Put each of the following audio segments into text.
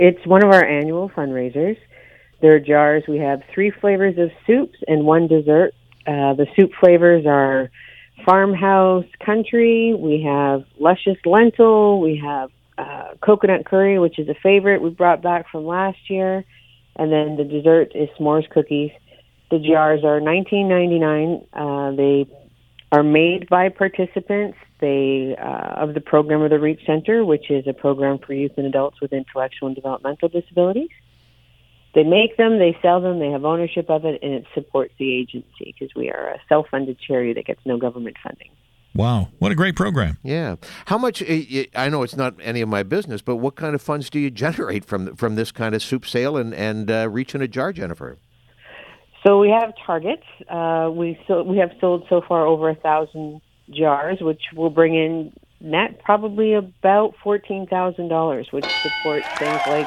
It's one of our annual fundraisers. There are jars. We have 3 flavors of soups and 1 dessert. The soup flavors are farmhouse country. We have luscious lentil. We have coconut curry, which is a favorite we brought back from last year. And then the dessert is s'mores cookies. The jars are $19.99. They are made by participants of the program of the Reach Center, which is a program for youth and adults with intellectual and developmental disabilities. They make them, they sell them, they have ownership of it, and it supports the agency because we are a self-funded charity that gets no government funding. Wow, what a great program. Yeah. How much, I know it's not any of my business, but what kind of funds do you generate from this kind of soup sale and Reach in a Jar, Jennifer? So we have targets. We have sold so far over 1,000 jars, which will bring in net probably about $14,000, which supports things like...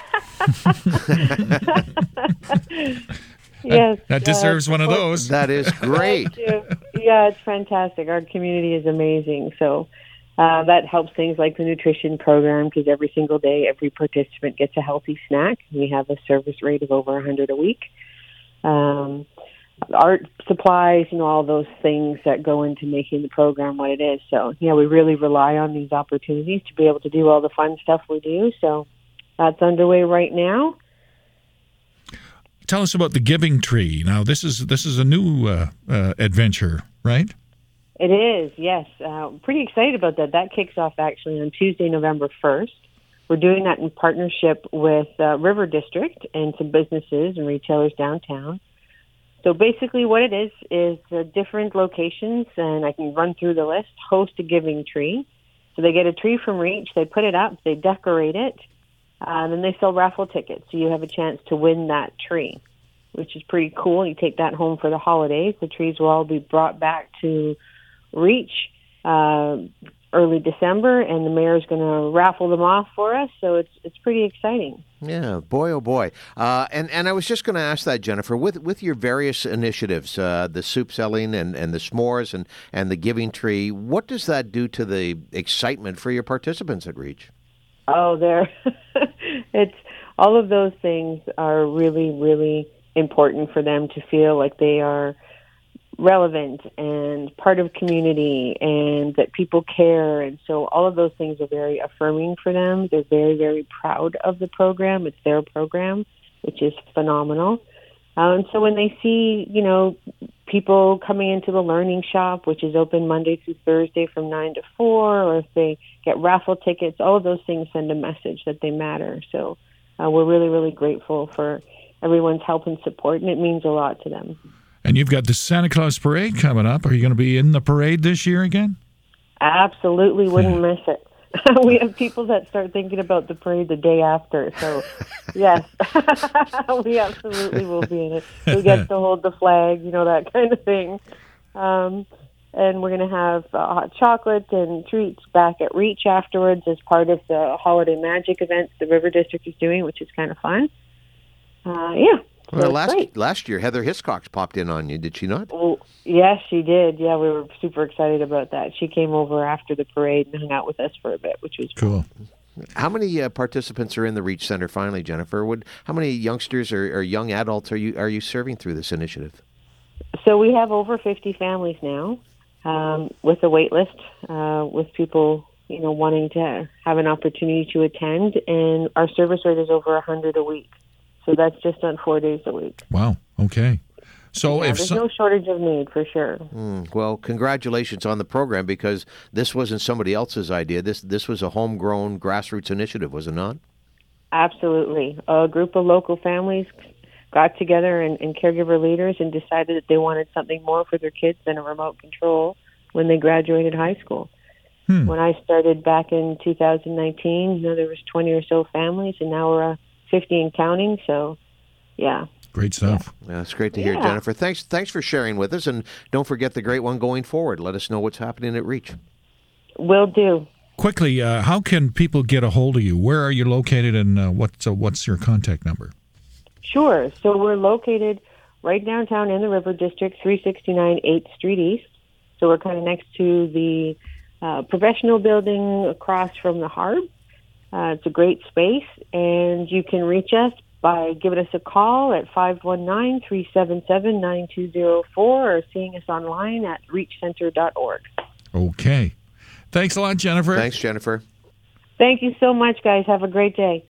Yes, that deserves one of those. That is great. Yeah, it's fantastic. Our community is amazing. So that helps things like the nutrition program because every single day, every participant gets a healthy snack. We have a service rate of over 100 a week. Art supplies, all those things that go into making the program what it is. So, we really rely on these opportunities to be able to do all the fun stuff we do. So that's underway right now. Tell us about the Giving Tree. Now, this is a new adventure, right? It is, yes. Pretty excited about that. That kicks off actually on Tuesday, November 1st. We're doing that in partnership with River District and some businesses and retailers downtown. So basically what it is different locations, and I can run through the list, host a giving tree. So they get a tree from Reach, they put it up, they decorate it, and then they sell raffle tickets. So you have a chance to win that tree, which is pretty cool. You take that home for the holidays. The trees will all be brought back to Reach early December, and the mayor's going to raffle them off for us. So it's pretty exciting. Yeah, boy, oh boy. And I was just going to ask that, Jennifer, with your various initiatives, the soup selling and the s'mores and the Giving Tree, what does that do to the excitement for your participants at Reach? Oh, it's all of those things are really, really important for them to feel like they are relevant and part of community and that people care. And so all of those things are very affirming for them. They're very, very proud of the program. It's their program, which is phenomenal. And so when they see, people coming into the learning shop, which is open Monday through Thursday from 9 to 4, or if they get raffle tickets, all of those things send a message that they matter. So we're really, really grateful for everyone's help and support, and it means a lot to them. And you've got the Santa Claus Parade coming up. Are you going to be in the parade this year again? Absolutely wouldn't miss it. We have people that start thinking about the parade the day after. So, yes, we absolutely will be in it. We get to hold the flag, that kind of thing. And we're going to have hot chocolate and treats back at Reach afterwards as part of the Holiday Magic events the River District is doing, which is kind of fun. Well, last year, Heather Hiscox popped in on you, did she not? Oh, yes, she did. Yeah, we were super excited about that. She came over after the parade and hung out with us for a bit, which was cool. Fun. How many participants are in the Reach Center finally, Jennifer? How many youngsters or young adults are you serving through this initiative? So we have over 50 families now with a wait list with people wanting to have an opportunity to attend, and our service rate is over 100 a week. So that's just on 4 days a week. Wow. Okay. So there's no shortage of need for sure. Well, congratulations on the program because this wasn't somebody else's idea. This was a homegrown grassroots initiative, was it not? Absolutely. A group of local families got together and caregiver leaders and decided that they wanted something more for their kids than a remote control when they graduated high school. When I started back in 2019, there was 20 or so families, and now we're 50 and counting. So, yeah. Great stuff. Yeah, it's great to hear, Jennifer. Thanks for sharing with us, and don't forget the great one going forward. Let us know what's happening at Reach. Will do. Quickly, how can people get a hold of you? Where are you located, and what's your contact number? Sure. So we're located right downtown in the River District, 369 8th Street East. So we're kind of next to the professional building across from the Harb. It's a great space, and you can reach us by giving us a call at 519-377-9204 or seeing us online at reachcenter.org. Okay. Thanks a lot, Jennifer. Thanks, Jennifer. Thank you so much, guys. Have a great day.